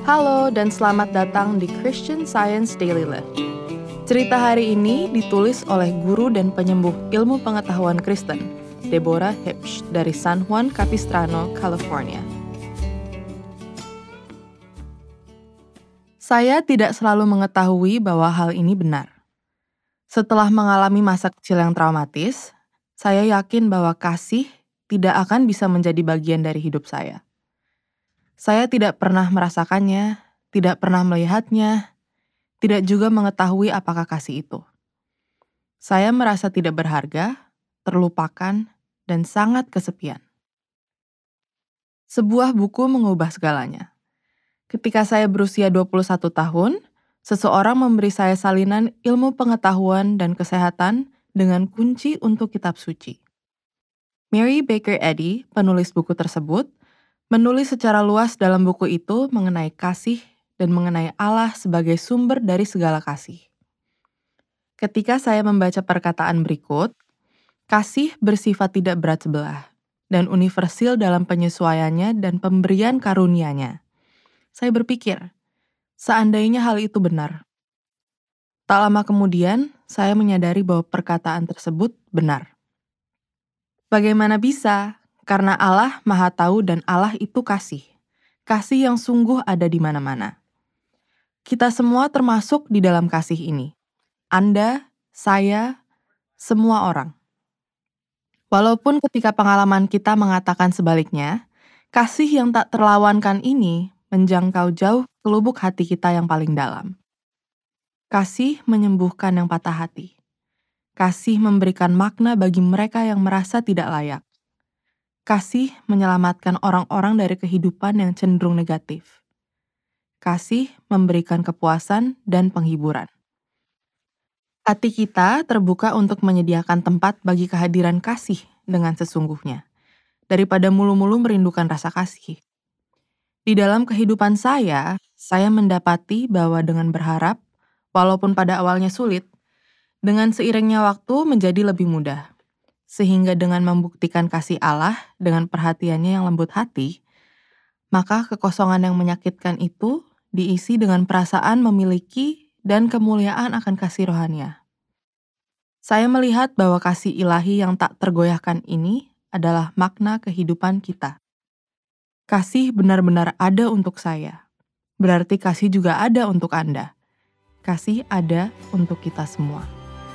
Halo dan selamat datang di Christian Science Daily Lift. Cerita hari ini ditulis oleh guru dan penyembuh ilmu pengetahuan Kristen, Deborah Hipsch dari San Juan Capistrano, California. Saya tidak selalu mengetahui bahwa hal ini benar. Setelah mengalami masa kecil yang traumatis, saya yakin bahwa kasih tidak akan bisa menjadi bagian dari hidup saya. Saya tidak pernah merasakannya, tidak pernah melihatnya, tidak juga mengetahui apakah kasih itu. Saya merasa tidak berharga, terlupakan, dan sangat kesepian. Sebuah buku mengubah segalanya. Ketika saya berusia 21 tahun, seseorang memberi saya salinan ilmu pengetahuan dan kesehatan dengan kunci untuk kitab suci. Mary Baker Eddy, penulis buku tersebut, menulis secara luas dalam buku itu mengenai kasih dan mengenai Allah sebagai sumber dari segala kasih. Ketika saya membaca perkataan berikut, kasih bersifat tidak berat sebelah dan universal dalam penyesuaiannya dan pemberian karunia-Nya. Saya berpikir, seandainya hal itu benar. Tak lama kemudian, saya menyadari bahwa perkataan tersebut benar. Bagaimana bisa? Karena Allah Maha Tahu dan Allah itu kasih. Kasih yang sungguh ada di mana-mana. Kita semua termasuk di dalam kasih ini. Anda, saya, semua orang. Walaupun ketika pengalaman kita mengatakan sebaliknya, kasih yang tak terlawankan ini menjangkau jauh ke lubuk hati kita yang paling dalam. Kasih menyembuhkan yang patah hati. Kasih memberikan makna bagi mereka yang merasa tidak layak. Kasih menyelamatkan orang-orang dari kehidupan yang cenderung negatif. Kasih memberikan kepuasan dan penghiburan. Hati kita terbuka untuk menyediakan tempat bagi kehadiran kasih dengan sesungguhnya, daripada mulu-mulu merindukan rasa kasih. Di dalam kehidupan saya mendapati bahwa dengan berharap, walaupun pada awalnya sulit, dengan seiringnya waktu menjadi lebih mudah. Sehingga dengan membuktikan kasih Allah dengan perhatiannya yang lembut hati, maka kekosongan yang menyakitkan itu diisi dengan perasaan memiliki dan kemuliaan akan kasih rohania. Saya melihat bahwa kasih ilahi yang tak tergoyahkan ini adalah makna kehidupan kita. Kasih benar-benar ada untuk saya. Berarti kasih juga ada untuk Anda. Kasih ada untuk kita semua.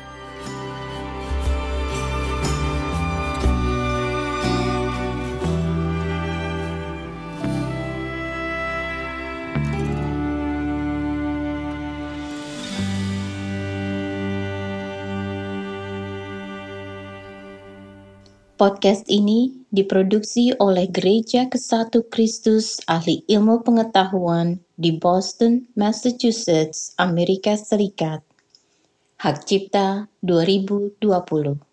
Podcast ini diproduksi oleh Gereja Kesatu Kristus Ahli Ilmu Pengetahuan di Boston, Massachusetts, Amerika Serikat. Hak Cipta 2020.